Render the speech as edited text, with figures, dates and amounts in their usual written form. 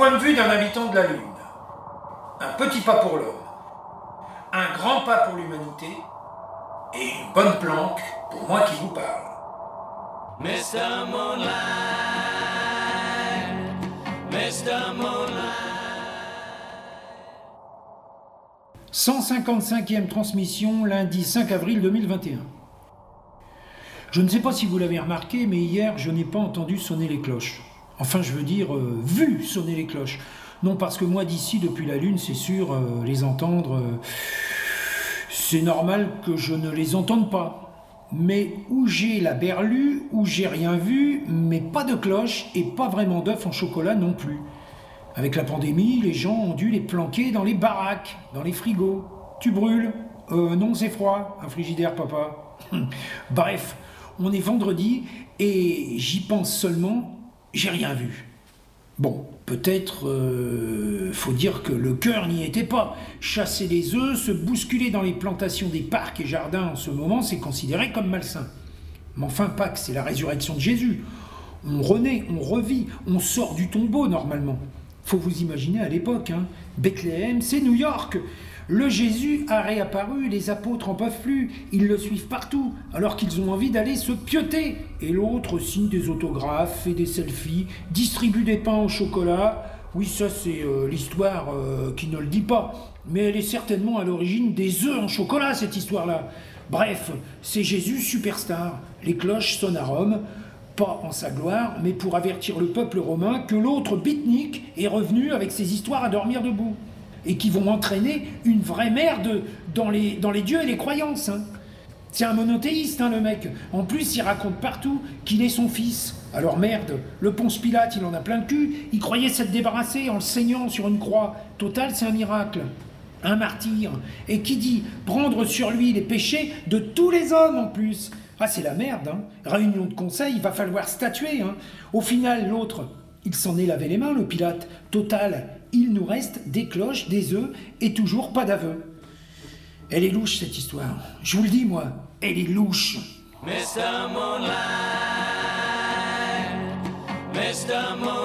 point de vue d'un habitant de la Lune. Un petit pas pour l'homme, un grand pas pour l'humanité, et une bonne planque pour moi qui vous parle. Mr. Moonlight, Mr. Moonlight. 155e transmission, lundi 5 avril 2021. Je ne sais pas si vous l'avez remarqué, mais hier, je n'ai pas entendu sonner les cloches. Enfin, je veux dire, vu sonner les cloches. Non, parce que moi, d'ici, depuis la Lune, c'est sûr, les entendre, c'est normal que je ne les entende pas. Mais où j'ai la berlue, où j'ai rien vu, mais pas de cloche et pas vraiment d'œufs en chocolat non plus. Avec la pandémie, les gens ont dû les planquer dans les baraques, dans les frigos. Tu brûles ? Non, c'est froid. Un frigidaire, papa. Bref, on est vendredi et j'y pense seulement, j'ai rien vu. Bon, peut-être faut dire que le cœur n'y était pas. Chasser les œufs, se bousculer dans les plantations des parcs et jardins en ce moment, c'est considéré comme malsain. Mais enfin, Pâques, c'est la résurrection de Jésus. On renaît, on revit, on sort du tombeau normalement. Faut vous imaginer à l'époque, hein. Bethléem, c'est New York. Le Jésus a réapparu, les apôtres en peuvent plus, ils le suivent partout, alors qu'ils ont envie d'aller se pieuter. Et l'autre signe des autographes, fait des selfies, distribue des pains au chocolat. Oui, ça c'est l'histoire qui ne le dit pas, mais elle est certainement à l'origine des œufs en chocolat, cette histoire-là. Bref, c'est Jésus superstar. Les cloches sonnent à Rome, pas en sa gloire, mais pour avertir le peuple romain que l'autre bitnique est revenu avec ses histoires à dormir debout. Et qui vont entraîner une vraie merde dans les dieux et les croyances. Hein. C'est un monothéiste, hein, le mec. En plus, il raconte partout qu'il est son fils. Alors merde, le Ponce Pilate, il en a plein le cul. Il croyait s'être débarrassé en le saignant sur une croix. Total, c'est un miracle. Un martyr. Et qui dit prendre sur lui les péchés de tous les hommes en plus. Ah, c'est la merde, hein. Réunion de conseil, il va falloir statuer, hein. Au final, l'autre, il s'en est lavé les mains, le Pilate. Total, il nous reste des cloches, des œufs et toujours pas d'aveu. Elle est louche, cette histoire. Je vous le dis, moi, elle est louche. Mr. Moonlight, Mr. Moonlight.